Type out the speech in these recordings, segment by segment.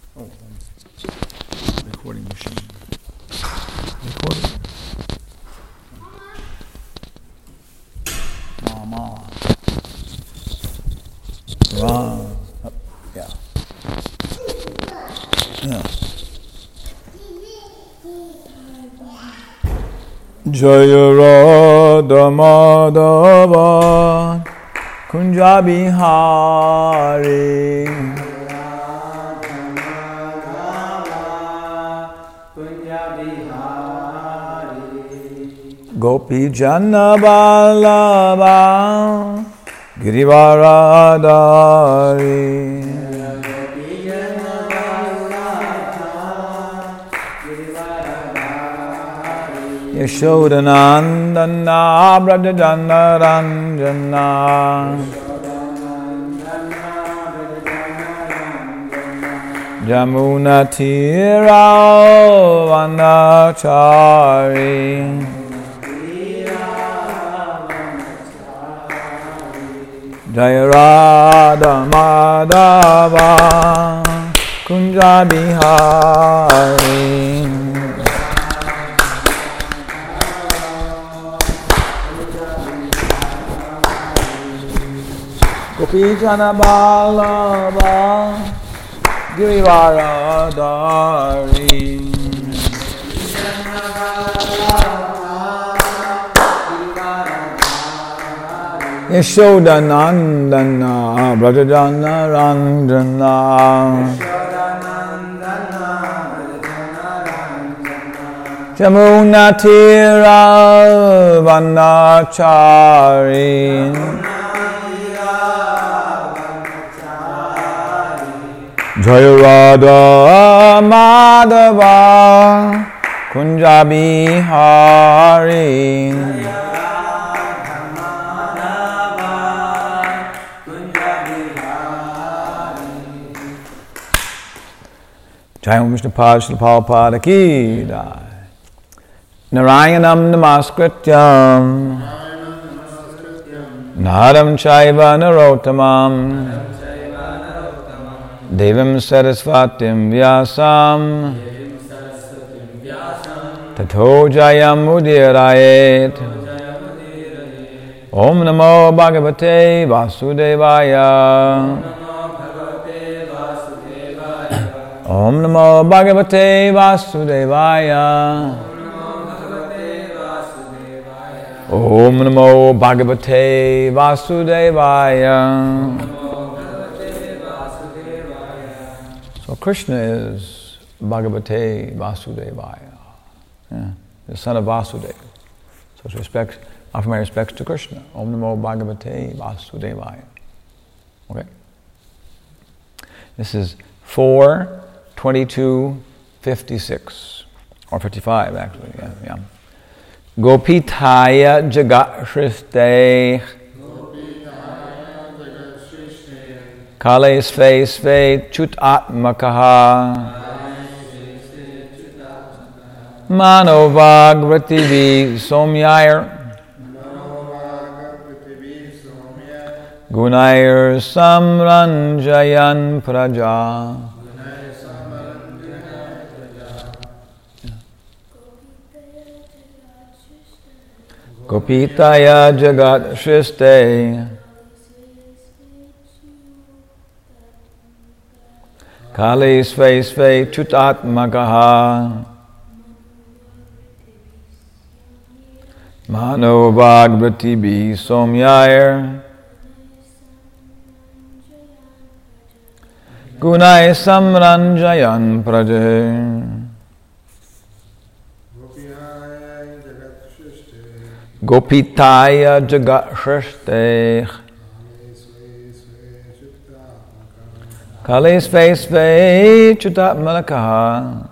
Oh, recording machine. Recording. Mama. Wow. Yeah. Yeah. Jaya Radha Madhava Kunja Bihari Gopi Jana Vallabha Girivaradari Yashodanandana Brajajana Ranjana Jamuna Tira Vanachari Jaya Radha Madhava Kunja Bihari Gopi Jana Vallabha Girivaradari Yashodanandana Brajajana Ranjana Jamuna Tira Vanachari Jaya Radha Madhava Kunja Bihari Jaya Vishnupad Srila Prabhupada Ki Jai Narayanam Namaskrityam Naram Chaiva Narottamam Devam Sarasvatim Vyasam Tato Jayam Udirayet Om Namo Bhagavate Vasudevaya Om Namo Bhagavate Vasudevaya Om Namo Bhagavate Vasudevaya. So Krishna is Bhagavate Vasudevaya, the son of Vasudeva. So offer my respects to Krishna. Om Namo Bhagavate Vasudevaya. Okay. This is 4:22:56 or 55 actually. Yeah. Gopitaya Jagat Shriste Kale Sve Sve Chut Atmakaha Manovag Somyair Gunair Samranjayan Praja Gopitaya Jagat Shriste Kali Sve Sve Chutatmakaha Mano Bhagavati Somyair Gunai Samranjayan Praje Gopitaya Jagat Shriste Kali Sve Sve Chutatmakaha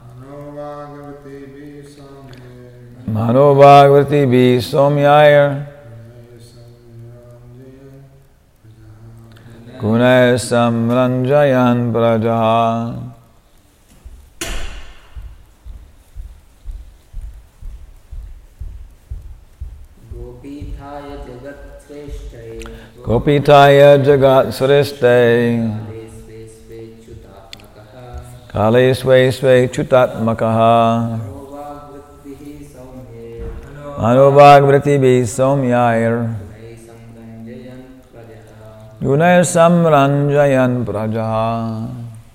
Mano Bhagavati Somyair Gunai Samranjayan Praja. Gopitaya Jagat Sriste Kale Sve Sve Chutatmakaha Manobhag Vriti Somyair Gunay Samranjayan Prajaha.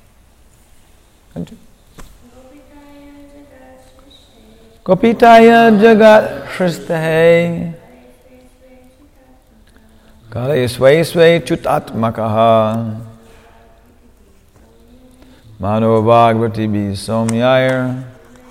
Gopitaya Jagat Shristahe Kale Sve Sve Chutatmakaha Manobhag Vriti Somyair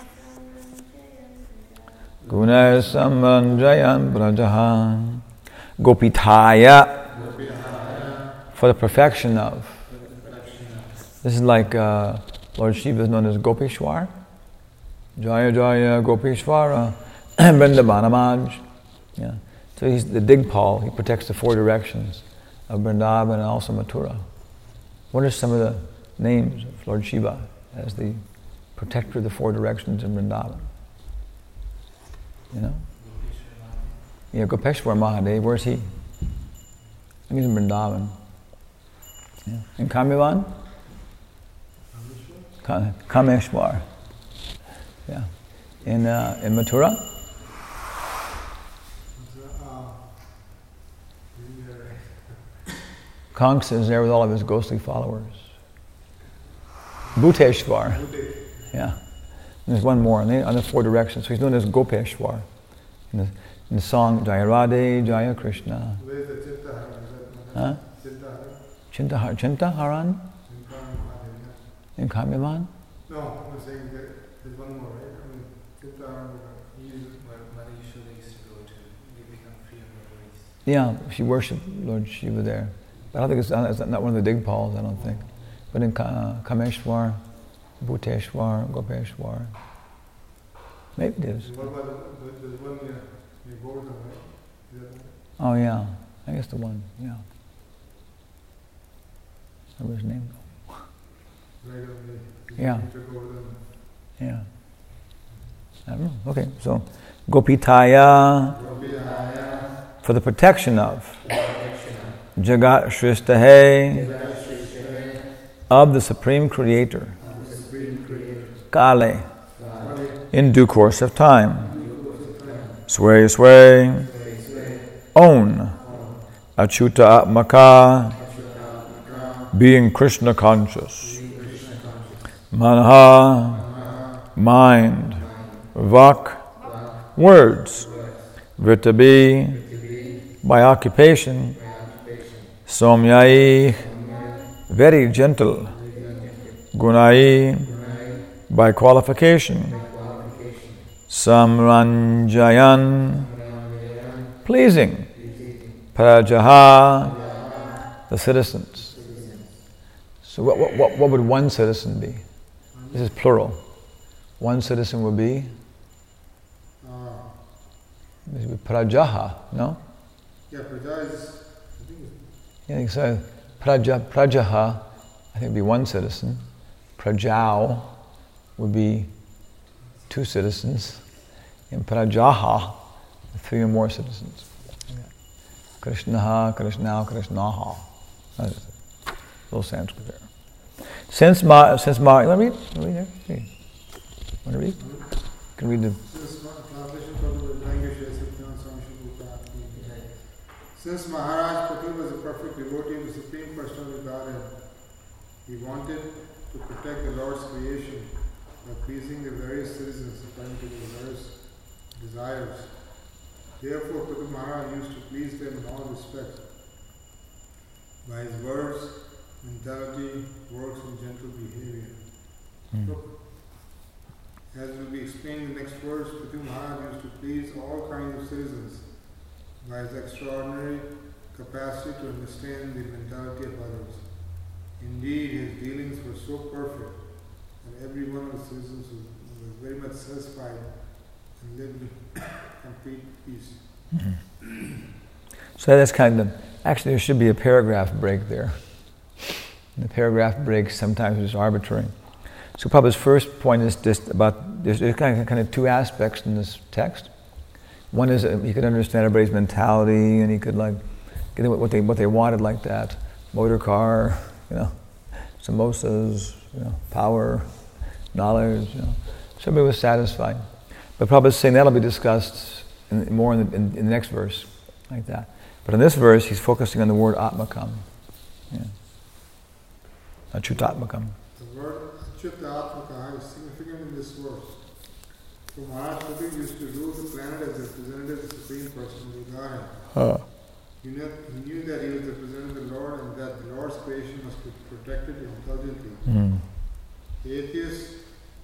Gunay Samranjayan Prajaha. Gopitaya, for the perfection of. This is like Lord Shiva is known as Gopeshwar. Jaya Jaya Gopeshwara Vrindavanamaj. Yeah. So he's the Digpal. He protects the four directions of Vrindavan and also Mathura. What are some of the names of Lord Shiva as the protector of the four directions in Vrindavan? You know? Yeah, Gopeshwar Mahadev. Where's he? I think he's in Vrindavan. Yeah. In Kamyavan? Kameshwar. Yeah. In Mathura? Kansa is there with all of his ghostly followers. Bhuteshwar. Yeah. And there's one more on the four directions. So he's known as Gopeshwar. In the song Jaya Radhe, Jaya Krishna. Where's the Chintaharan? Huh? Chintaharan? In Kamyavan? No, I'm saying there's one more, right? I mean, Chintaharan, Manisha used to go to become free of memories. Yeah, she worshipped Lord Shiva there. But I don't think it's not one of the Digpals, I don't think. But in Kameshwar, Bhuteshwar, Gopeshwar. Maybe it is. What about the one near Gordon, right? Oh yeah, I guess the one, yeah. Remember his name? Right on the Yeah. Gordon. Yeah. I don't know. Okay, so Gopitaya, for the protection of Jagat Shristahe, of the Supreme Creator, Kale, in due course of time, Sway Sway, own, Achuta Atmaka, being Krishna conscious, Manaha, mind, Vak, words, Vritabi, by occupation, Somyai, very gentle, Gunai, by qualification, Samranjayan, pleasing, Prajaha, the citizens. So what would one citizen be? This is plural. One citizen would be? This would be Prajaha, no? Yeah, Praja is, I think so. Prajaha, I think would be one citizen. Prajau would be two citizens. And Prajaha, three or more citizens. Krishnaha, Krishnao, Krishnaha. That's it. A little Sanskrit there. Since Ma, let me read there. Read. Want to read? You can read the. Since Maharaj Pati was a perfect devotee of the Supreme Personality of Godhead, he wanted to protect the Lord's creation by pleasing the various citizens according to their various desires. Therefore, Patu Maharaj used to please them in all respects by his words, mentality, works, and gentle behavior. So, as will be explained in the next verse, Patu Maharaj used to please all kinds of citizens by his extraordinary capacity to understand the mentality of others. Indeed, his dealings were so perfect that every one of the citizens was very much satisfied and lived in complete peace. So that's kind of, actually there should be a paragraph break there. And the paragraph break sometimes is arbitrary. So Prabhupada's first point is just about, there's kind of two aspects in this text. One is he could understand everybody's mentality, and he could like get what they wanted, like that motor car, samosas, power, knowledge. So everybody was satisfied. But Prabhupada is saying that'll be discussed more in the next verse, like that. But in this verse, he's focusing on the word Atmakam. Achyutatmakam. The word Achyutatmakam is significant in this verse. So Maharaj Prabhu used to rule the planet as representative of the Supreme Personality of Godhead. He knew that he was representing the Lord and that the Lord's creation must be protected intelligently. The atheist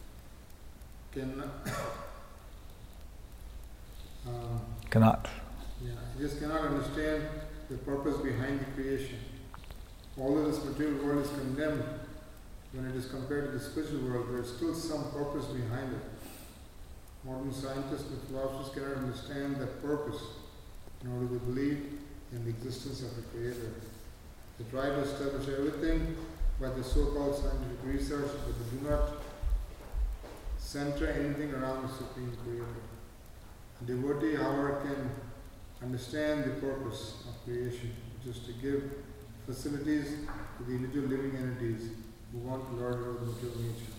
he just cannot understand the purpose behind the creation. Although this material world is condemned, when it is compared to the spiritual world, there is still some purpose behind it. Modern scientists and philosophers cannot understand that purpose, nor do they believe in the existence of a creator. They try to establish everything by the so-called scientific research, but they do not center anything around the Supreme Creator. A devotee, however, can understand the purpose of creation, which is to give facilities to the individual living entities who want to lord over the material nature.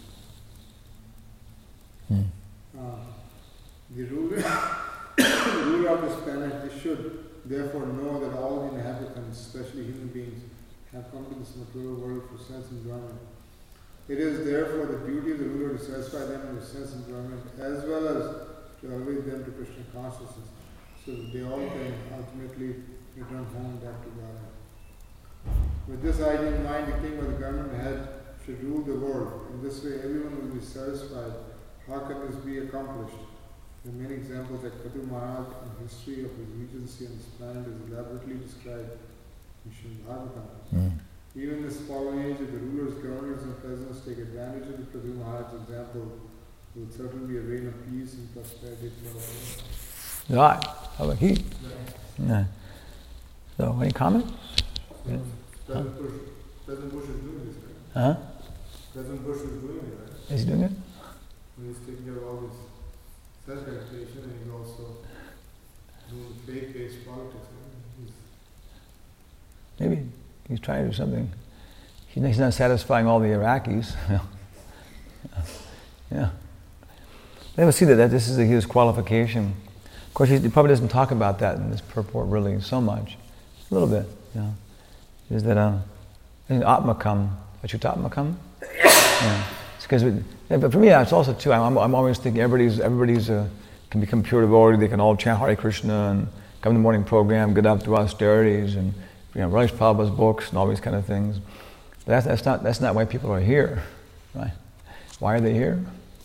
The ruler of this planet, they should therefore know that all the inhabitants, especially human beings, have come to this material world for sense enjoyment. It is therefore the duty of the ruler to satisfy them with sense enjoyment as well as to elevate them to Krishna consciousness, so that they all can ultimately return home back to God. With this idea in mind, the king or the government head should rule the world. In this way, everyone will be satisfied. How can this be accomplished? There are many examples that Kadu Maharaj in the history of his regency on this planet is elaborately described in Srimad Bhagavatam. Even in this following age, if the rulers, governors, and presidents take advantage of the Kadu Maharaj's example, there will certainly be a reign of peace and prosperity for all. Right. How about he? Yeah. So, any comments? President Bush is doing this, right? Huh? President Bush is doing it, right? Is he doing it? He's taking care of all this self-reputation, and he's also doing faith-based politics. Right? Maybe he's trying to do something. He's not satisfying all the Iraqis. Yeah. They will see that this is his qualification. Of course, he probably doesn't talk about that in this purport really so much. A little bit, is that Atmakam, Achyutatmakam. Because, but for me, it's also too. I'm always thinking everybody's can become pure devotee. They can all chant Hare Krishna and come to the morning program, get up, do austerities, and write Prabhupada's books and all these kind of things. But that's not why people are here, right? Why are they here?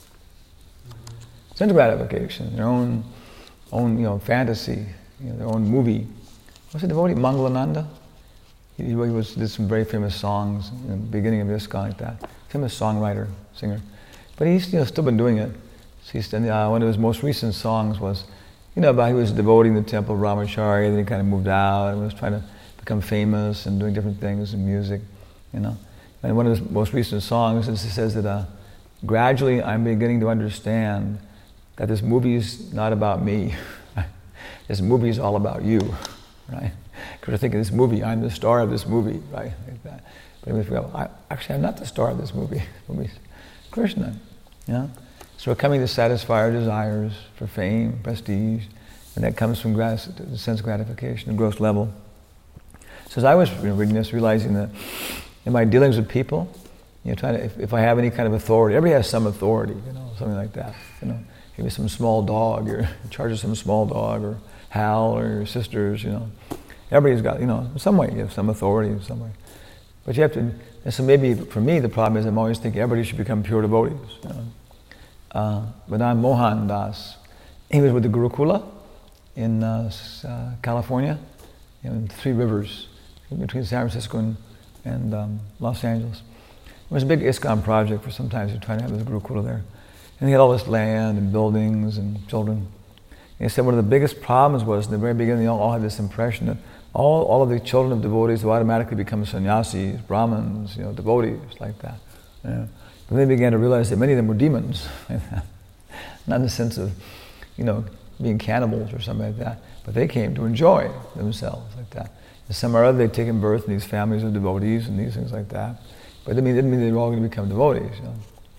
Sense gratification, their own fantasy, their own movie. What's the devotee? Mangalananda? He did some very famous songs in the beginning of ISKCON like that. Famous songwriter, singer. But he's still been doing it. One of his most recent songs was, about he was devoting the temple of Ramacharya, then he kind of moved out and was trying to become famous and doing different things in music, And one of his most recent songs says that gradually I'm beginning to understand that this movie is not about me. This movie is all about you, right? Because I think in this movie, I'm the star of this movie, right? Like that. But if we go, I'm not the star of this movie. The movie's Krishna, So we're coming to satisfy our desires for fame, prestige, and that comes from sense gratification, the gross level. So as I was reading this, realizing that in my dealings with people, trying to, if I have any kind of authority, everybody has some authority, something like that. Maybe some small dog, you're in charge of some small dog, or Hal, or your sisters, Everybody's got, in some way, you have some authority in some way. But you have to, and so maybe for me the problem is I'm always thinking everybody should become pure devotees. But I'm Mohan Das. He was with the Gurukula in California, in Three Rivers, between San Francisco and Los Angeles. It was a big ISKCON project for some time. He was trying to have this Gurukula there. And he had all this land and buildings and children. And he said one of the biggest problems was in the very beginning they all had this impression that all of the children of devotees will automatically become sannyasis, Brahmins, devotees like that. But they began to realize that many of them were demons. Not in the sense of, being cannibals or something like that, but they came to enjoy themselves like that. And some or other they'd taken birth in these families of devotees and these things like that. But it didn't mean they were all going to become devotees.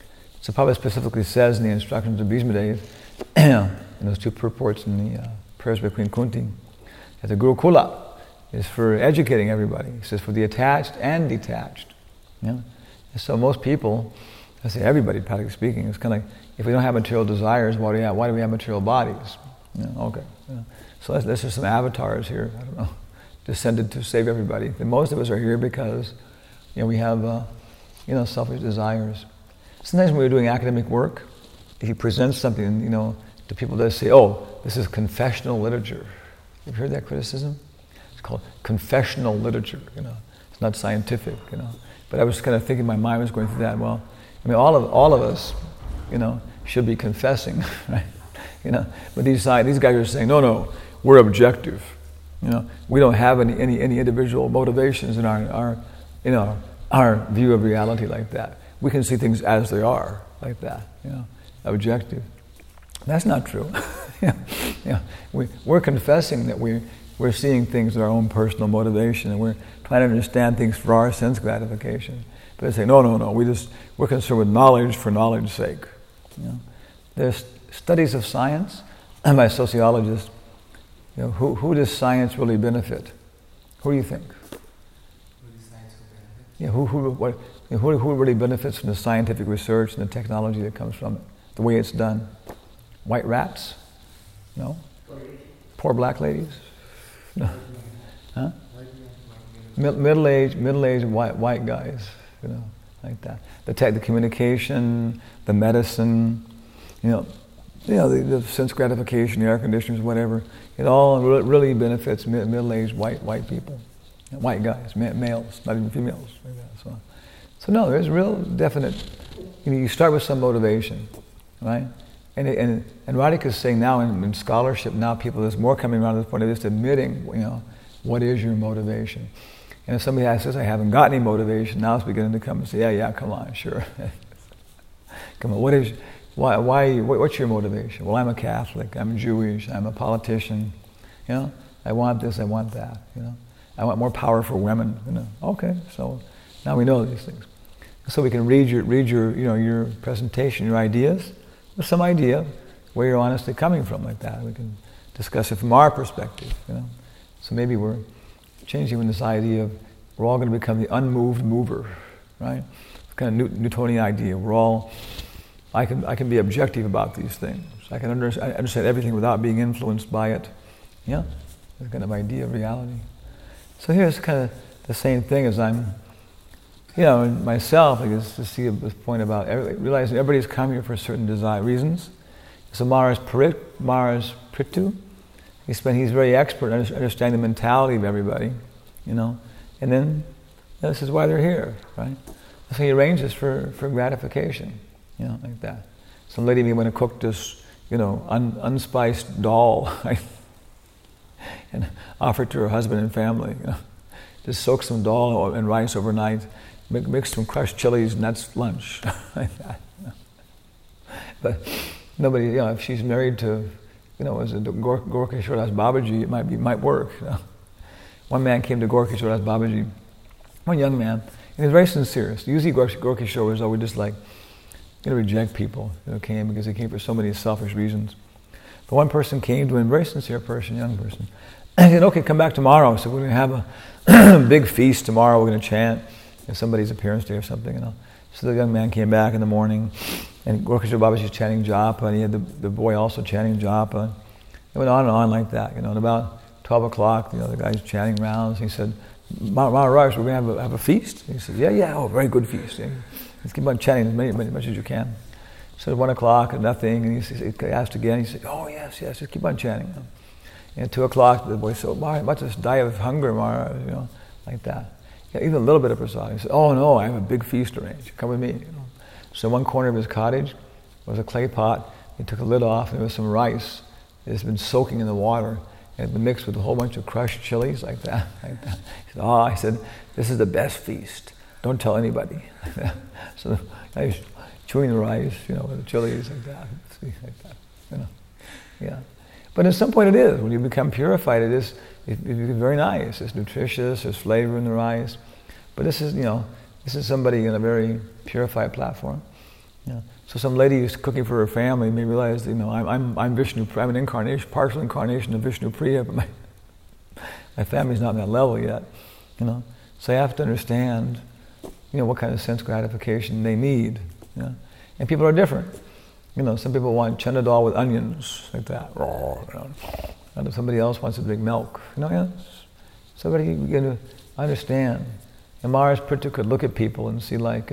So Prabhupada specifically says in the instructions of Bhishma Dev, in those two purports in the prayers by Queen Kunti, that the Gurukula is for educating everybody. He says for the attached and detached. And so most people, I say everybody, practically speaking, it's kind of like, if we don't have material desires, why do we have material bodies? Okay. So let's just some avatars here, I don't know, descended to save everybody. And most of us are here because, we have, selfish desires. Sometimes when we're doing academic work, if you present something, to people that say, oh, this is confessional literature. You've heard that criticism? It's called confessional literature, It's not scientific, But I was kind of thinking, my mind was going through that. Well, all of us, should be confessing, right? But these guys are saying, no, we're objective. We don't have any individual motivations in our view of reality like that. We can see things as they are, like that, objective. That's not true. We're confessing that we're seeing things with our own personal motivation, and we're trying to understand things for our sense gratification. But they say, no, we're concerned with knowledge for knowledge's sake. There's studies of science by sociologists. Who does science really benefit? Who do you think? Who does science benefit? Yeah, who really benefits from the scientific research and the technology that comes from it? The way it's done? White rats? No? Poor black ladies? No. Huh? Middle-aged white guys, like that. The communication, the medicine, the sense gratification, the air conditioners, whatever. It all really benefits middle-aged white people, white guys, males, not even females, like that. So no, there's real definite. You start with some motivation, right? And Radhika is saying now in scholarship, now there's more coming around to this point of just admitting, what is your motivation? And if somebody says, I haven't got any motivation, now it's beginning to come and say, yeah, come on, sure. Come on, what's your motivation? Well, I'm a Catholic, I'm Jewish, I'm a politician, I want this, I want that, I want more power for women, Okay, so now we know these things. So we can read your presentation, your ideas, with some idea where you're honestly coming from, like that. We can discuss it from our perspective, So maybe we're changing from this idea of we're all going to become the unmoved mover, right? It's kind of Newtonian idea. I can be objective about these things. I can understand everything without being influenced by it. Yeah, this kind of idea of reality. So here's kind of the same thing as I'm, in myself, I guess, to see this point about realizing everybody's come here for certain reasons. So Maharaj Prithu, he's very expert in understanding the mentality of everybody, and then this is why they're here, right? So he arranges for gratification, like that. Some lady may want to cook this, unspiced dal, right? And offer it to her husband and family. Just soak some dal and rice overnight, mix some crushed chilies, and that's lunch, like that. But nobody, if she's married to, as a Gorkeshwar Das Babaji, it might work. One man came to Gorkeshwar Das Babaji, one young man, and he was very sincere. So usually Gorkeshwar was always just like, reject people who came because they came for so many selfish reasons. But one person came to him, a very sincere person, young person, and he said, okay, come back tomorrow. So we're going to have a big feast tomorrow. We're going to chant somebody's appearance day or something. So the young man came back in the morning, and Gorkeshwar Babaji was chanting japa, and he had the boy also chanting japa. It went on and on like that. And about 12 o'clock, the guy's chanting rounds. He said, Maharaj, we're going to have a feast? He said, yeah, very good feast. Let's keep on chanting as much as you can. So at 1 o'clock, and nothing, and he asked again. He said, oh, yes, just keep on chanting. And at 2 o'clock, the boy said, oh, Maharaj, must just die of hunger, Maharaj, like that. Yeah, even a little bit of prasad. He said, oh, no, I have a big feast arranged. Come with me. So one corner of his cottage was a clay pot. He took the lid off, and there was some rice that has been soaking in the water, and it had been mixed with a whole bunch of crushed chilies, like that. He said, this is the best feast. Don't tell anybody. So I was chewing the rice, with the chilies, like that. Yeah. But at some point it is. When you become purified, it's very nice. It's nutritious. There's flavor in the rice. But this is somebody in a very purified platform. So So some lady who's cooking for her family may realize, I'm Vishnu. I'm an incarnation, partial incarnation of Vishnu Priya, but my family's not on that level yet. So I have to understand, what kind of sense gratification they need. And people are different. Some people want Chenadal with onions, like that. And if somebody else wants a big milk, somebody you to understand. And Maharaj Prithu could look at people and see, what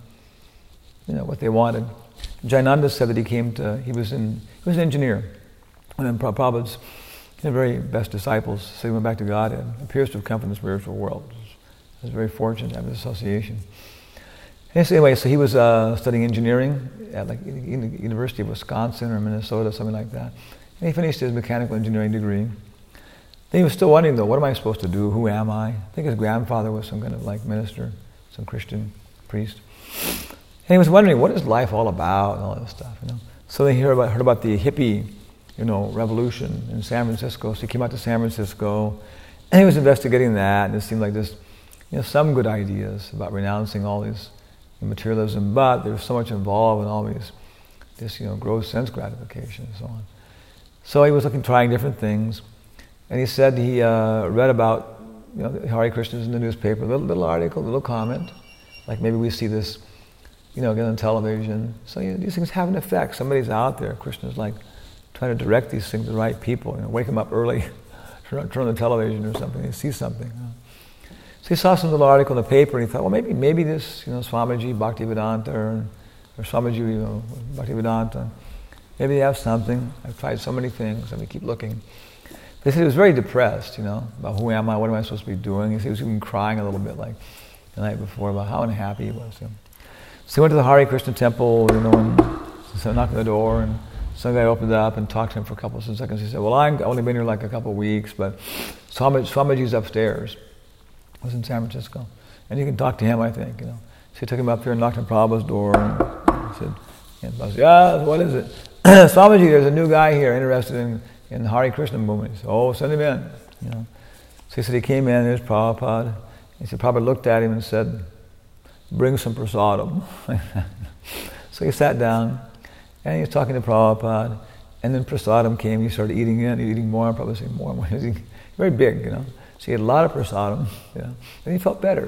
they wanted. Jayananda said that he was an engineer. And then Prabhupada's very best disciples, so he went back to Godhead. Appears to have come from the spiritual world. I was very fortunate to have this association. And so anyway, so he was studying engineering at the University of Wisconsin or Minnesota, something like that. And he finished his mechanical engineering degree. Then he was still wondering, though, what am I supposed to do? Who am I? I think his grandfather was some kind of minister, some Christian priest. And he was wondering, what is life all about and all this stuff, So then he heard about the hippie, revolution in San Francisco. So he came out to San Francisco, and he was investigating that, and it seemed like this, some good ideas about renouncing all these materialism, but there was so much involved in all this gross sense gratification and so on. So he was trying different things, and he said he read about Hare Krishnas in the newspaper, little article, little comment, like maybe we see this, again on television. So these things have an effect. Somebody's out there. Krishna's trying to direct these things to the right people. Wake them up early, turn on the television or something. They see something. So he saw some little article in the paper, and he thought, well, maybe this, Swamiji Bhaktivedanta or Swamiji Bhaktivedanta, maybe they have something. I've tried so many things, and we keep looking. They said he was very depressed, about who am I, what am I supposed to be doing. He said he was even crying a little bit, like the night before, about how unhappy he was. So he went to the Hare Krishna temple, and knocked on the door, and some guy opened it up and talked to him for a couple of seconds. He said, well, I've only been here a couple of weeks, but Swamiji's upstairs. I was in San Francisco. And you can talk to him, I think, So he took him up here and knocked on Prabhupada's door, and he said, what is it? Swamiji, there's a new guy here interested in the Hare Krishna movement. He said, send him in. So he said he came in, there's Prabhupada. He said, Prabhupada looked at him and said, bring some prasadam. So he sat down, and he was talking to Prabhupada, and then prasadam came. He started eating it, eating more, and Prabhupada said more and more. He was very big, So he had a lot of prasadam, and he felt better,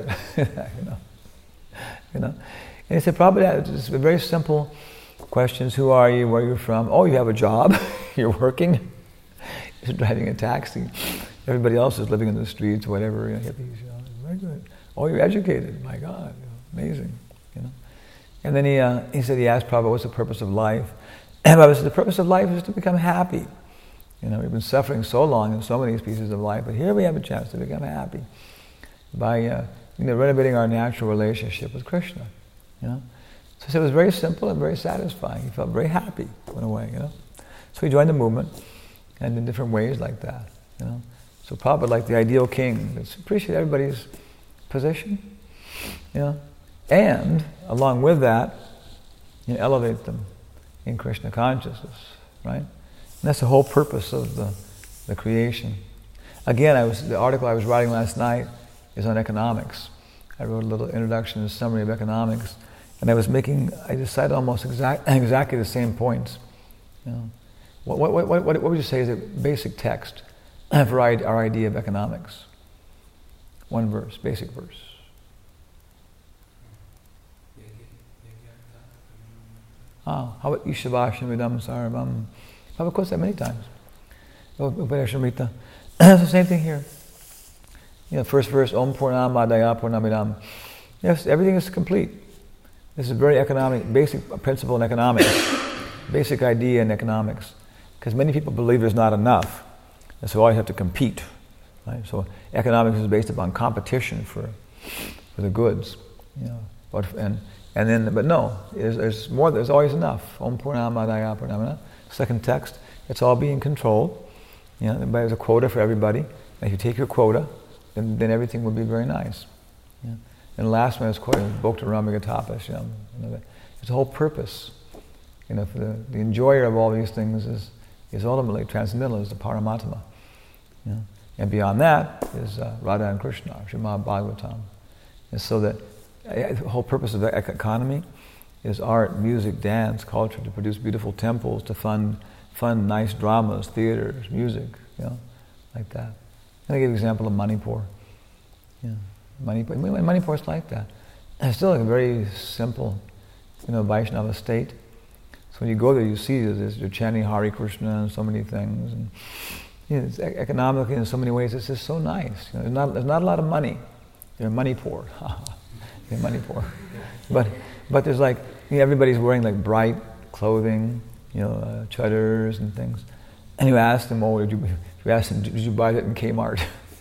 And he said, Prabhupada, it's very simple questions. Who are you? Where are you from? Oh, you have a job. You're working. You're driving a taxi. Everybody else is living in the streets, whatever. Hippies. Very good. Oh, you're educated. My God, amazing. And then he said he asked Prabhupada, what's the purpose of life? And Prabhupada said, the purpose of life is to become happy. We've been suffering so long in so many pieces of life, but here we have a chance to become happy by renovating our natural relationship with Krishna. So he said it was very simple and very satisfying. He felt very happy in a way. So he joined the movement, and in different ways like that. So Prabhupada, like the ideal king, let's appreciate everybody's position. And along with that, elevate them in Krishna consciousness, right? And that's the whole purpose of the creation. Again, the article I was writing last night is on economics. I wrote a little introduction and summary of economics, and I decided almost exactly the same points. What would you say is a basic text for our idea of economics? One verse, basic verse. How about Ishavasham Vidam Sarvam? I've quoted that many times. It's the same thing here. First verse, Om Purnamadaya Purnamidam. Yes, everything is complete. This is a very basic principle in economics, basic idea in economics. Because many people believe there's not enough, and so always have to compete. Right? So economics is based upon competition for the goods. But no, there's more. There's always enough. Om Purnamadaya Purnamidam. Second text, it's all being controlled. There's a quota for everybody. And if you take your quota, then everything will be very nice. And the last one is quoted, Bhokta Ramagatapas. It's the whole purpose. For the enjoyer of all these things is ultimately transcendental, is the Paramatma. And beyond that is Radha and Krishna, Srimad Bhagavatam. And so that the whole purpose of the economy is art, music, dance, culture, to produce beautiful temples, to fund nice dramas, theaters, music, like that. And I give an example of Manipur. Manipur is like that. It's still a very simple, Vaishnava state. So when you go there, you see you're chanting Hare Krishna and so many things. And, it's economically, in so many ways, it's just so nice. There's not a lot of money. They're money poor. They're money poor. But there's everybody's wearing bright clothing, chuddars and things. And you ask them, did you buy that in Kmart?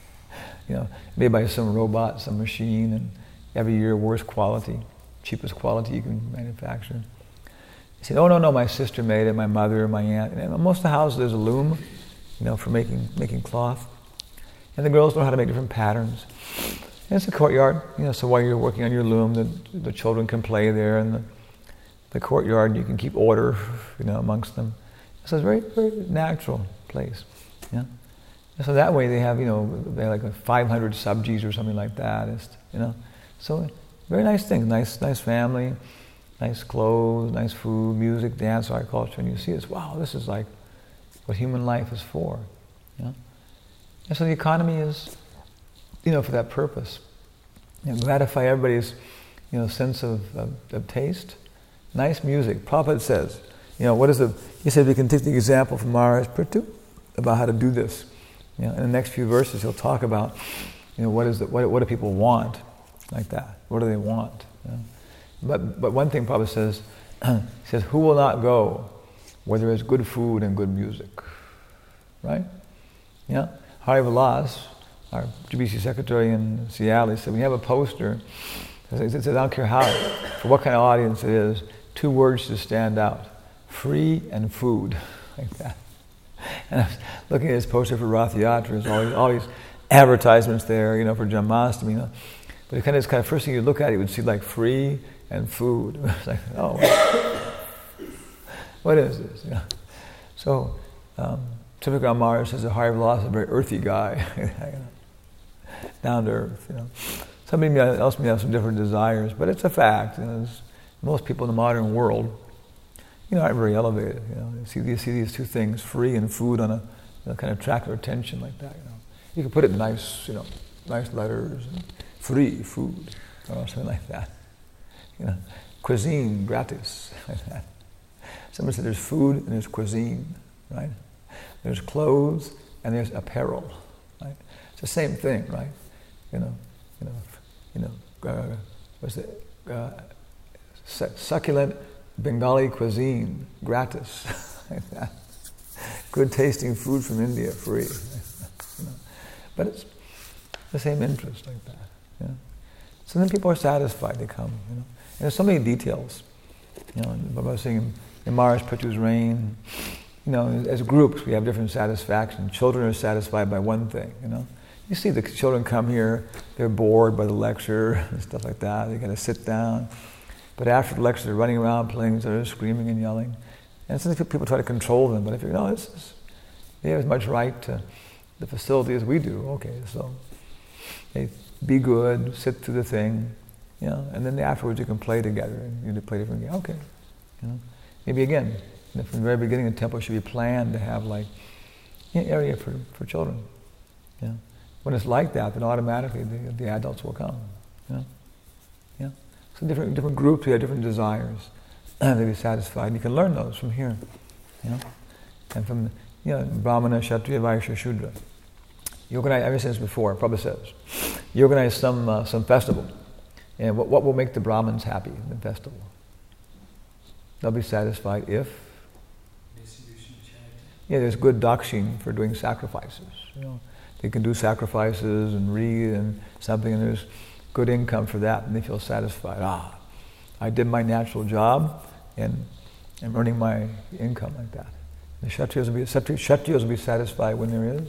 Made by some robot, some machine, and every year worst quality, cheapest quality you can manufacture. He said, oh no, my sister made it, my mother, my aunt. And most of the houses there's a loom, for making cloth. And the girls know how to make different patterns. And it's a courtyard, so while you're working on your loom, the children can play there in the courtyard. You can keep order, amongst them. So it's a very, very natural place. So that way they have, they have 500 sabjis or something like that. So very nice things, nice family, nice clothes, nice food, music, dance, art, culture, and you see this, wow, this is like what human life is for. And so the economy is, for that purpose. Gratify everybody's, sense of taste. Nice music. Prabhupada says, he said we can take the example from Maharaj Prithu about how to do this. In the next few verses he'll talk about, what do people want, like that. What do they want? But one thing Prabhupada says, he says, who will not go where there is good food and good music? Right? Hari Vilas, our GBC secretary in Seattle, said, we have a poster. He said, I don't care for what kind of audience it is, 2 words to stand out. Free and food. Like that. And I was looking at his poster for Rath Yatra, there's all these advertisements there, for Janmashtami, But it's kind of first thing you look at, you would see free and food. It's like, oh, what is this? So, typically Maharaj says that Hari Vilas is a very earthy guy, down to earth. Somebody else may have some different desires, but it's a fact. Most people in the modern world, aren't very elevated. You see these 2 things, free and food, on a kind of attract their attention like that. You can put it in nice letters, free food, or something like that. Cuisine gratis, like that. Someone said there's food and there's cuisine, right? There's clothes and there's apparel, right? It's the same thing, right? What's it? Succulent Bengali cuisine, gratis, like that. Good tasting food from India, free. But it's the same interest, like that. So then people are satisfied, they come. And there's so many details. I was saying in Maharaj Prithu's reign, as groups we have different satisfaction. Children are satisfied by one thing, You see the children come here, they're bored by the lecture and stuff like that. They got to sit down. But after the lecture, they're running around playing, they're screaming and yelling. And sometimes people try to control them, but if they have as much right to the facility as we do. Okay, so they be good, sit through the thing, and then afterwards you can play together and you play different games. Okay, maybe again, from the very beginning, the temple should be planned to have an area for children. When it's like that, then automatically the adults will come. So different groups, we have different desires. They be satisfied. You can learn those from here, and from Brahmana, Kshatriya, Vaishya, Shudra. You organize, ever since before, Prabhupada says, you organize some festival, and what will make the Brahmins happy in the festival? They'll be satisfied if there's good dakshin for doing sacrifices. They can do sacrifices and read and something, and there's good income for that, and they feel satisfied. I did my natural job, and I'm earning my income like that. The Kshatriyas will be satisfied when there is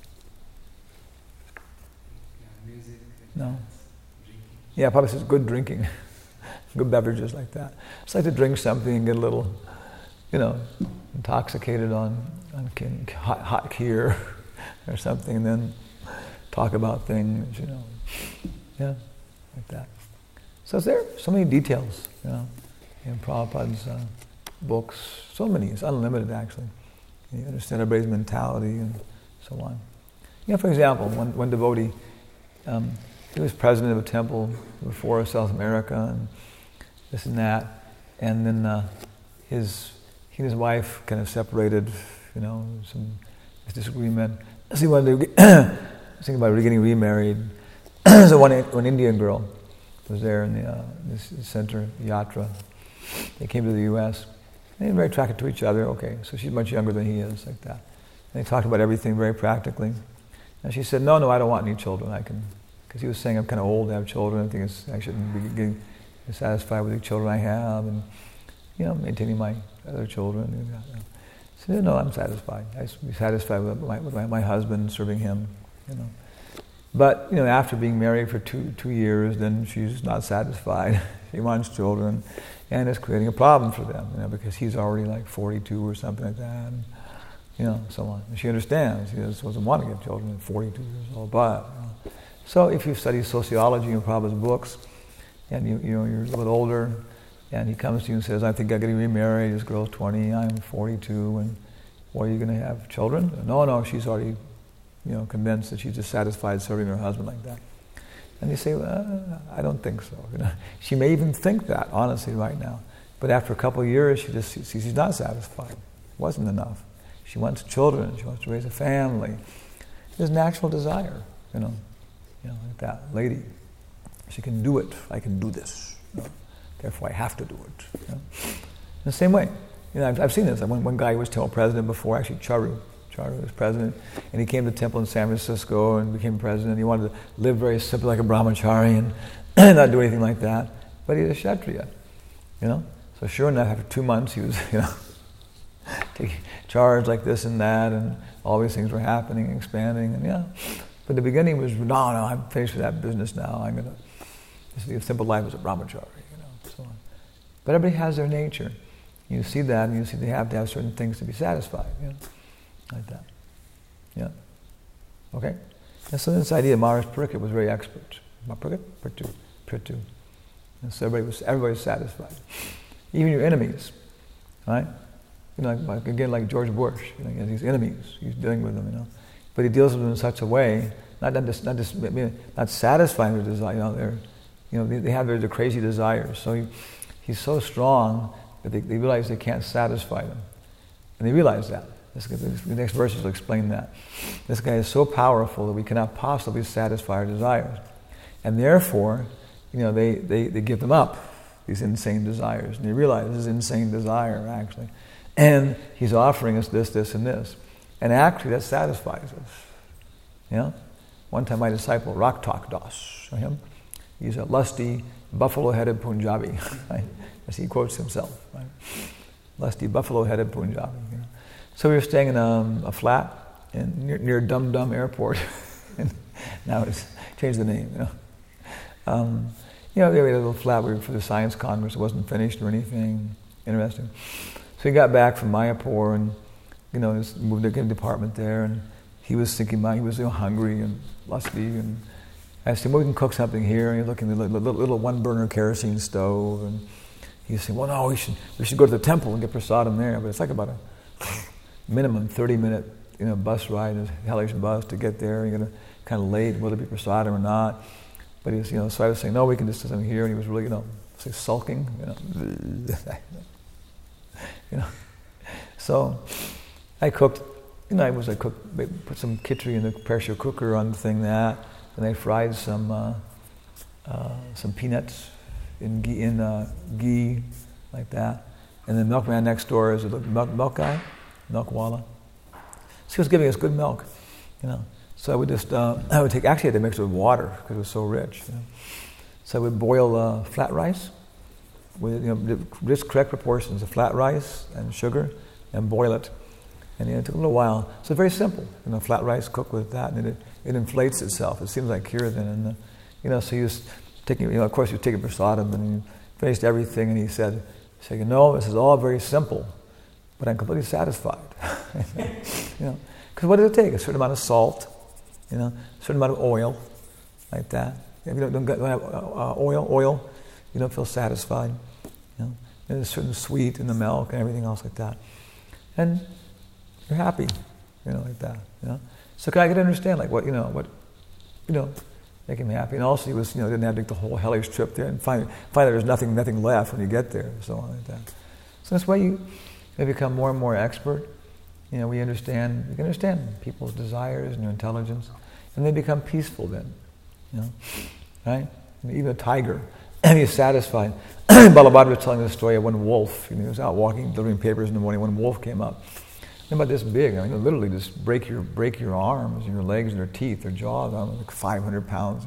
music. No. Yeah, Papa says good drinking, good beverages like that. It's like to drink something and get a little, intoxicated on hot kheer or something, and then talk about things, like that. So it's there, so many details, Prabhupada's books, so many, it's unlimited actually. You understand everybody's mentality and so on. For example, one devotee, he was president of a temple before South America and this and that, and then he and his wife kind of separated, some disagreement. So he wanted to thinking about getting remarried. So one Indian girl was there in this center, Yatra. They came to the U.S. They were very attracted to each other. Okay, so she's much younger than he is, like that. And they talked about everything very practically. And she said, no, I don't want any children. Because he was saying I'm kind of old to have children. I think I shouldn't be getting satisfied with the children I have, and maintaining my other children. So no, I'm satisfied. I should be satisfied with my husband, serving him. But after being married for two years, then she's not satisfied. She wants children, and it's creating a problem for them, because he's already like 42 or something like that, and, so on. And she understands. He just doesn't want to get children at 42 years old. But so if you study sociology in Prabhupada's books, and you're a little bit older, and he comes to you and says, I think I'm getting remarried. This girl's 20, I'm 42, and are you going to have children? No, she's already convinced that she's just satisfied serving her husband like that. And you say, well, I don't think so. She may even think that, honestly, right now. But after a couple of years, she just sees she's not satisfied. It wasn't enough. She wants children. She wants to raise a family. There's natural desire, like that lady. She can do it. I can do this. Therefore, I have to do it. In the same way, I've seen this. One guy was temple president before, actually Charu was president, and he came to the temple in San Francisco and became president. He wanted to live very simple like a brahmachari and not do anything like that. But he's a Kshatriya, So sure enough, after 2 months, he was, taking charge like this and that, and all these things were happening, expanding, and But the beginning was, no, I'm finished with that business now. I'm going to live a simple life as a brahmachari, so on. But everybody has their nature. You see that, and you see they have to have certain things to be satisfied, like that. Yeah. Okay? And so this idea, Maharaj Parikshit was very expert. Prithu. And so everybody was satisfied. Even your enemies, right? Like George Bush, he has these enemies. He's dealing with them, But he deals with them in such a way, not satisfying their desire. They have their crazy desires. So he's so strong that they realize they can't satisfy them, and they realize that. The next verses will explain that. This guy is so powerful that we cannot possibly satisfy our desires, and therefore, they give them up, these insane desires, and they realize this is insane desire actually, and he's offering us this, and this, and actually that satisfies us. One time my disciple Raktak Das, him, he's a lusty, buffalo-headed Punjabi, right? As he quotes himself, right? Lusty, buffalo-headed Punjabi. So we were staying in a flat near Dum Dum Airport, and now it's changed the name. They had a little flat. We were for the Science Congress. It wasn't finished or anything interesting. So he got back from Mayapur and moved to a department there, and he was thinking he was hungry and lusty, and I asked him, we can cook something here. And he's looking at the little one-burner kerosene stove, and he said, well, no, we should go to the temple and get prasadam there. But it's like about a minimum 30-minute bus ride, a hellish bus to get there. You're gonna kind of late, whether it be prasadam or not. But he was, so I was saying, no, we can just do something here. And he was really, sulking, So I cooked. I put some khichdi in the pressure cooker on the thing and I fried some peanuts in ghee, like that. And the milkman next door is a milk guy, milkwala. So he was giving us good milk, So I would just, I had to mix it with water because it was so rich. So I would boil flat rice with just correct proportions of flat rice and sugar, and boil it. And it took a little while. So very simple. Flat rice cooked with that, and it inflates itself. It seems like kirtan, and so he was taking, of course he was taking prasadam, and he finished everything, and he said, this is all very simple, but I'm completely satisfied. Because what does it take? A certain amount of salt, a certain amount of oil, like that. If you don't have oil, you don't feel satisfied. and there's certain sweet in the milk and everything else like that. And you're happy, like that, So I could understand, like, what make him happy. And also he was, didn't have to take the whole hellish trip there and find there's nothing left when you get there, so on like that. So that's why you become more and more expert. You can understand people's desires and their intelligence, and they become peaceful then, right? Even a tiger, he's satisfied. Balabhadra was telling the story of one wolf. He was out walking, delivering papers in the morning. One wolf came up, about this big. Literally just break your arms, your legs, and their teeth, their jaws. Like 500 pounds.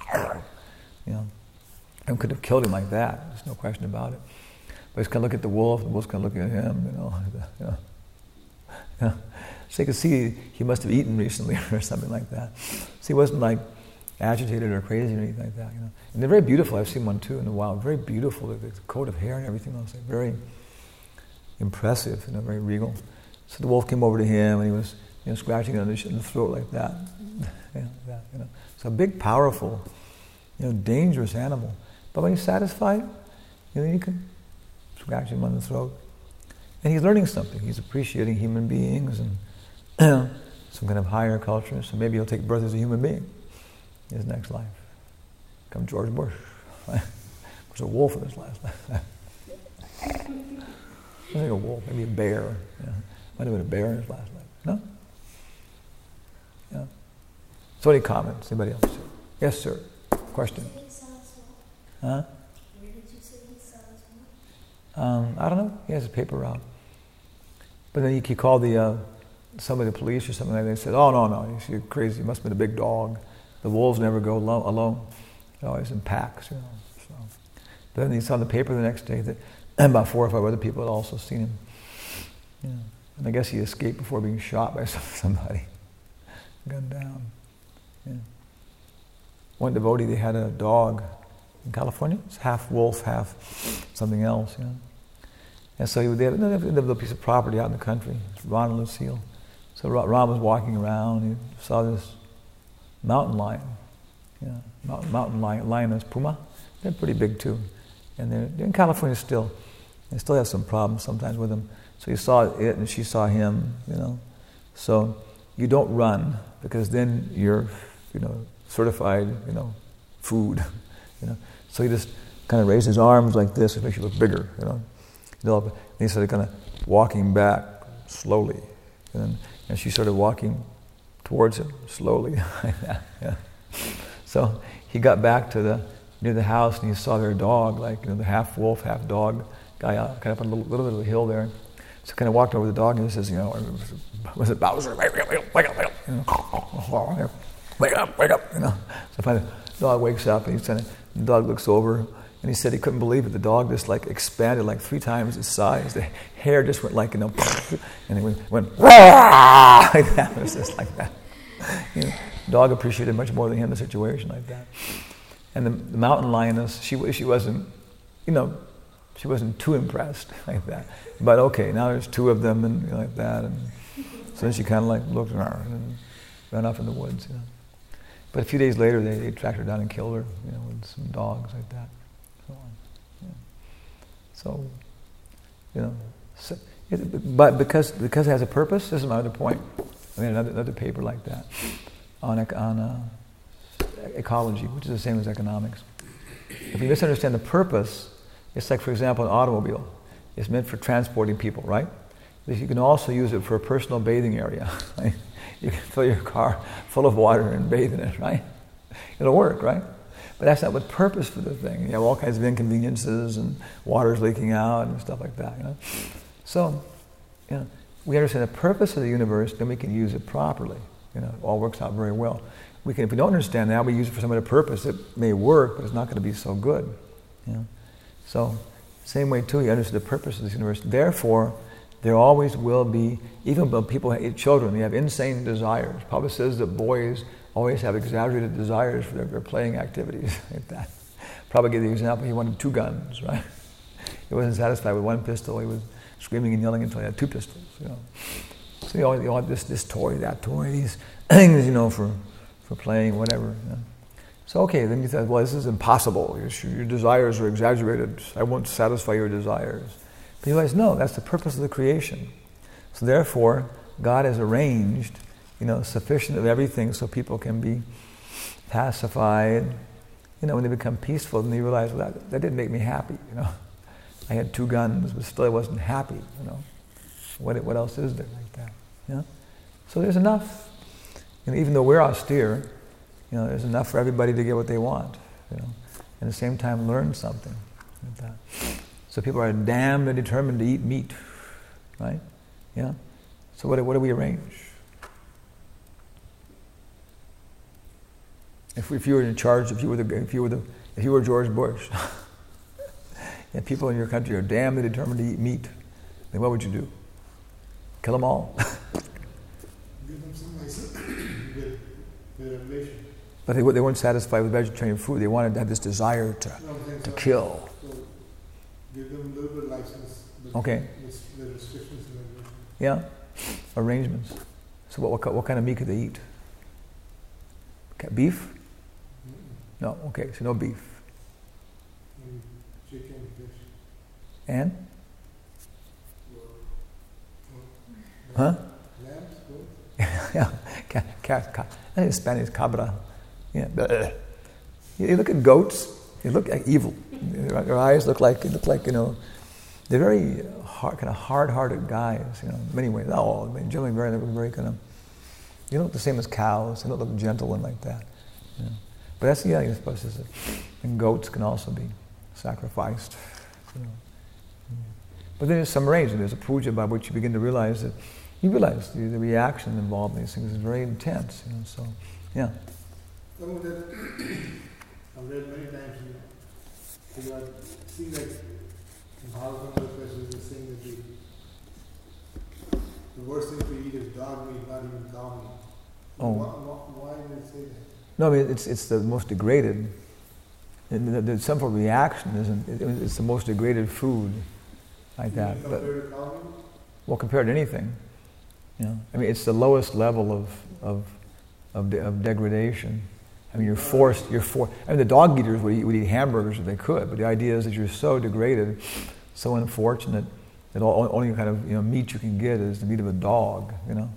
And could have killed him like that. There's no question about it. But he's gonna look at the wolf. The wolf's gonna look at him. So you can see he must have eaten recently or something like that. So he wasn't like agitated or crazy or anything like that. And they're very beautiful. I've seen one too in the wild. Very beautiful. The coat of hair and everything else. Like very impressive. Very regal. So the wolf came over to him and he was scratching it in the throat like that. So a big, powerful, dangerous animal. But when he's satisfied, you can scratch him on the throat. And he's learning something. He's appreciating human beings and some kind of higher culture. So maybe he'll take birth as a human being in his next life. Become George Bush. Right? Was a wolf in his last life. I think a wolf, maybe a bear. Might have been a bear in his last life. No? Yeah. So any comments? Anybody else? Yes, sir. Question? Huh? Where did you say he saw his wife? I don't know. He has a paper route. But then he called some of the police or something like that. They said, "Oh no, you're crazy. It must have been a big dog. The wolves never go alone. They're always in packs." So. But then he saw in the paper the next day that about 4 or 5 other people had also seen him. And I guess he escaped before being shot by somebody. Gunned down. One devotee, they had a dog in California. It's half wolf, half something else. And so they had a piece of property out in the country. It's Ron and Lucille. So Ron was walking around. He saw this mountain lion. Mountain lioness puma. They're pretty big too, and they're in California still. They still have some problems sometimes with them. So he saw it, and she saw him. So you don't run because then you're, certified, food. So he just kind of raised his arms like this. It makes you look bigger. And he started kind of walking back slowly, and she started walking towards him slowly. So he got back to near the house, and he saw their dog, like the half wolf, half dog guy, kind of on a little bit of a hill there. So kind of walked over the dog and he says, was it Bowser? Wake up, wake up. So finally the dog wakes up, and the dog looks over, and he said he couldn't believe it. The dog just like expanded like 3 times its size. The hair just went like, and it went like that. It was just like that. The dog appreciated much more than him the situation like that. And the mountain lioness, she wasn't, she wasn't too impressed like that. But okay, now there's 2 of them and like that. And so then she kind of like looked around and ran off in the woods. But a few days later, they tracked her down and killed her, with some dogs like that. But because it has a purpose, this is my other point. I mean, another paper like that on ecology, which is the same as economics. If you misunderstand the purpose, it's like, for example, an automobile. It's meant for transporting people, right? But you can also use it for a personal bathing area. Right? You can fill your car full of water and bathe in it, right? It'll work, right? But that's not what purpose for the thing. You have all kinds of inconveniences and water's leaking out and stuff like that. So, we understand the purpose of the universe, then we can use it properly. It all works out very well. If we don't understand that, we use it for some other purpose. It may work, but it's not going to be so good. So, same way too, you understand the purpose of this universe. Therefore, there always will be, even when people have children, they have insane desires. Prabhupada says that boys always have exaggerated desires for their playing activities like that. Prabhupada gave the example, he wanted 2 guns, right? He wasn't satisfied with 1 pistol, he was screaming and yelling until he had 2 pistols, So you all have this toy, that toy, these things, for playing, whatever. So okay, then you thought, well, this is impossible. Your desires are exaggerated. I won't satisfy your desires. But you realize, no, that's the purpose of the creation. So therefore, God has arranged, sufficient of everything so people can be pacified. When they become peaceful, then they realize, well, that didn't make me happy. I had 2 guns, but still I wasn't happy. What else is there like that? So there's enough. Even though we're austere, there's enough for everybody to get what they want. At the same time, learn something like that. So people are damned and determined to eat meat, right? Yeah. So what do we arrange? If you were in charge, if you were George Bush, and people in your country are damned and determined to eat meat, then what would you do? Kill them all? Give them some license with revelation. But they weren't satisfied with vegetarian food. They wanted to have this desire to kill. So give them a little bit of license. Okay. The restrictions and everything. Yeah. Arrangements. So what kind of meat could they eat? Beef? No. Okay. So no beef. And chicken, fish. And? Huh? Lambs, goats. Yeah. In Spanish, cabra. Yeah. You look at goats. They look like evil. Their eyes look like they're very hard-hearted guys. In many ways. Not all. Generally, very kind of. They don't look the same as cows. They don't look gentle and like that. But that's you're supposed to say. And goats can also be sacrificed. But then there's some arrangement. There's a puja by which you begin to realize that the reaction involved in these things is very intense. So, yeah. Some of that I've read many times. You are seeing that in Bhagavatam, the professors are saying that the worst thing to eat is dog meat, not even cow meat. Oh. Why do they say that? No, I mean it's the most degraded. The simple reaction isn't. It's the most degraded food, like that. Compared to cow meat? Well, compared to anything, I mean, it's the lowest level of degradation. I mean, you're forced. I mean, the dog eaters would eat hamburgers if they could, but the idea is that you're so degraded, so unfortunate that only kind of meat you can get is the meat of a dog.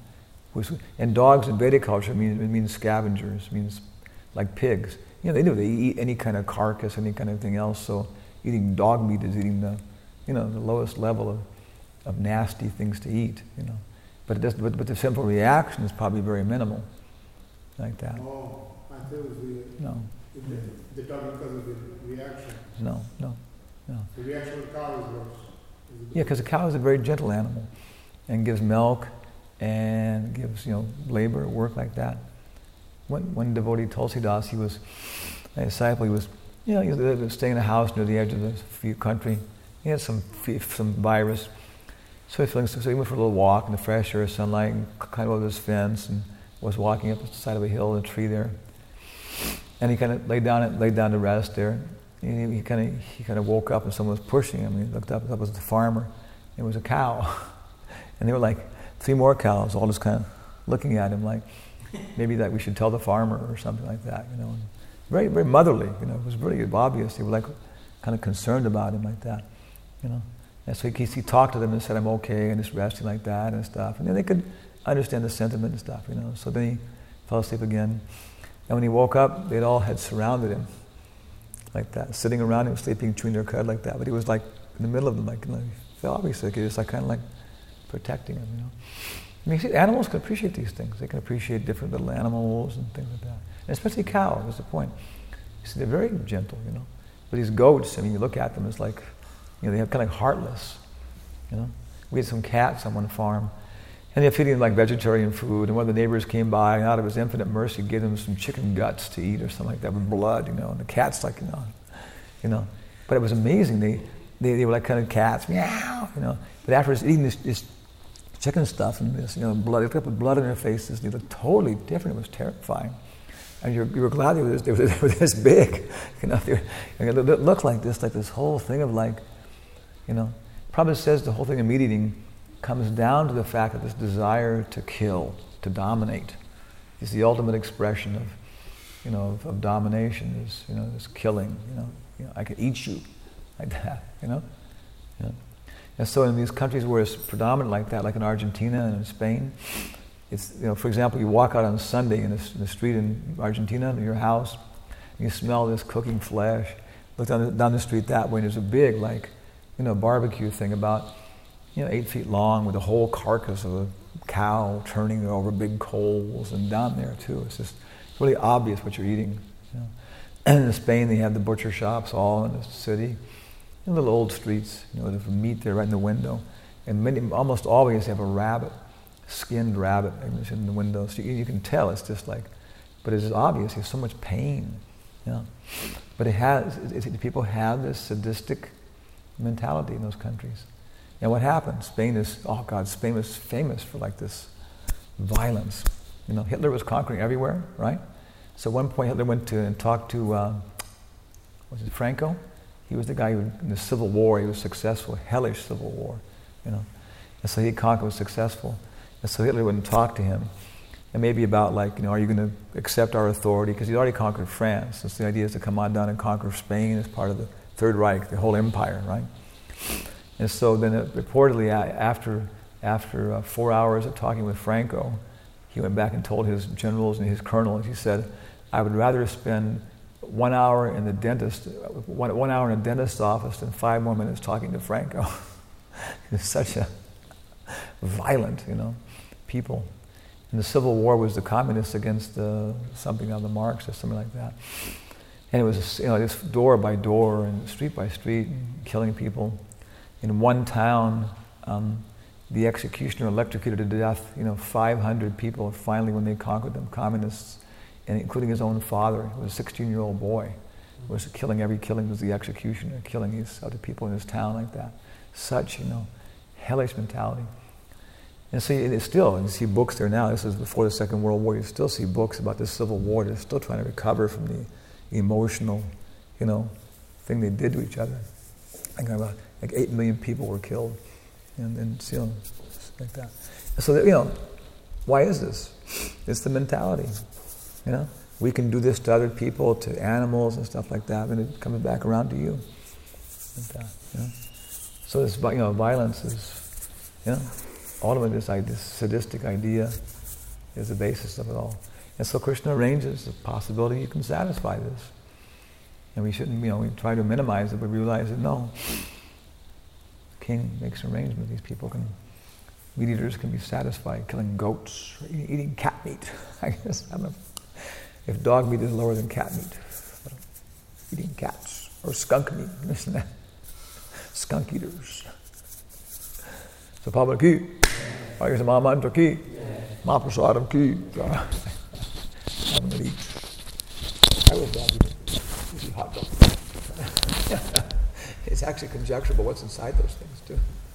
And dogs in Vedic culture means scavengers, means like pigs. They eat any kind of carcass, any kind of thing else. So eating dog meat is eating the lowest level of nasty things to eat. But the simple reaction is probably very minimal, like that. Oh, I thought it was No. They're talking because of the reaction. No. The reaction of the cow is worse. Yeah, because a cow is a very gentle animal, and gives milk, and gives labor, work like that. One devotee, Tulsidas, he was a disciple. He was staying in a house near the edge of the country. He had some virus, so he went for a little walk in the fresh air, sunlight, and climbed over this fence, and was walking up the side of a hill, in a tree there. And he kind of laid down to rest there. And he kind of woke up, and someone was pushing him. And he looked up, it was the farmer. It was a cow, and they were like 3 more cows, all just kind of looking at him like maybe that we should tell the farmer or something like that. Very, very motherly. It was really obvious. They were like kind of concerned about him like that. And so he talked to them and said, "I'm okay," and just resting like that and stuff. And then they could understand the sentiment and stuff. So then he fell asleep again. And when he woke up, they all had surrounded him like that, sitting around him, sleeping, chewing their cud like that. But he was like in the middle of them, like obviously, he was like kind of like protecting him. I mean, see, animals can appreciate these things. They can appreciate different little animals and things like that. And especially cows. That's the point. You see, they're very gentle. But these goats, I mean, you look at them, it's like, they have kind of heartless. We had some cats on one farm, and they're feeding them like vegetarian food. And one of the neighbors came by, and out of his infinite mercy, gave them some chicken guts to eat or something like that with blood. And the cat's like, But it was amazing. They were like kind of cats, meow. But after eating this chicken stuff and this, blood, they looked up with blood in their faces. They looked totally different. It was terrifying. And you were glad they were this big. It looked like this whole thing of like, Prabhupada says the whole thing of meat eating comes down to the fact that this desire to kill, to dominate, is the ultimate expression of domination, this killing, I can eat you, like that, Yeah. And so in these countries where it's predominant like that, like in Argentina and in Spain, it's, for example, you walk out on Sunday in the street in Argentina, in your house, and you smell this cooking flesh. Look down the street that way, and there's a big, barbecue thing about, 8 feet long with a whole carcass of a cow turning over big coals, and down there too. It's really obvious what you're eating. And in Spain, they have the butcher shops all in the city, little old streets, with meat there right in the window, and almost always have a rabbit, skinned rabbit in the window. So you can tell it's just but it's obvious. There's so much pain, But people have this sadistic mentality in those countries. And what happened? Spain was famous for this violence. Hitler was conquering everywhere, right? So at one point Hitler went to and talked to, was it Franco? He was the guy who, in the Civil War, he was successful, hellish Civil War, And so he conquered, was successful. And so Hitler wouldn't talk to him. And maybe about are you going to accept our authority? Because he'd already conquered France. So the idea is to come on down and conquer Spain as part of the Third Reich, the whole empire, right? And so then reportedly after 4 hours of talking with Franco, he went back and told his generals and his colonels, he said, I would rather spend 1 hour in the dentist's office than 5 more minutes talking to Franco. It's such a violent, people. And the Civil War was the communists against something on the Marxists, something like that. And it was just door by door and street by street, killing people. In one town, the executioner electrocuted to death, 500 people finally when they conquered them, communists, and including his own father, who was a 16-year-old boy, was every killing was the executioner, killing these other people in his town like that. Such, hellish mentality. And so you see books there now. This is before the Second World War. You still see books about the Civil War. They're still trying to recover from the emotional, thing they did to each other. About 8 million people were killed, and like that. And so why is this? It's the mentality. We can do this to other people, to animals and stuff like that, and it comes back around to you. Like that. So this, violence is, ultimately this sadistic idea is the basis of it all. And so Krishna arranges the possibility you can satisfy this. And we shouldn't, we try to minimize it, but we realize that no. The king makes an arrangement. These people meat eaters can be satisfied killing goats, or eating cat meat. I don't know if dog meat is lower than cat meat. Eating cats, or skunk meat, this and that. Skunk eaters. So Pablo ki, I guess Mama Anto ki, Mahaprasadam ki. I'm going to eat. I will dog eat hot dog. It's actually conjecturable what's inside those things too.